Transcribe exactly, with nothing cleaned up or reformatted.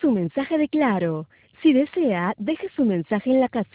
su mensaje de Claro. Si desea, deje su mensaje en la casilla.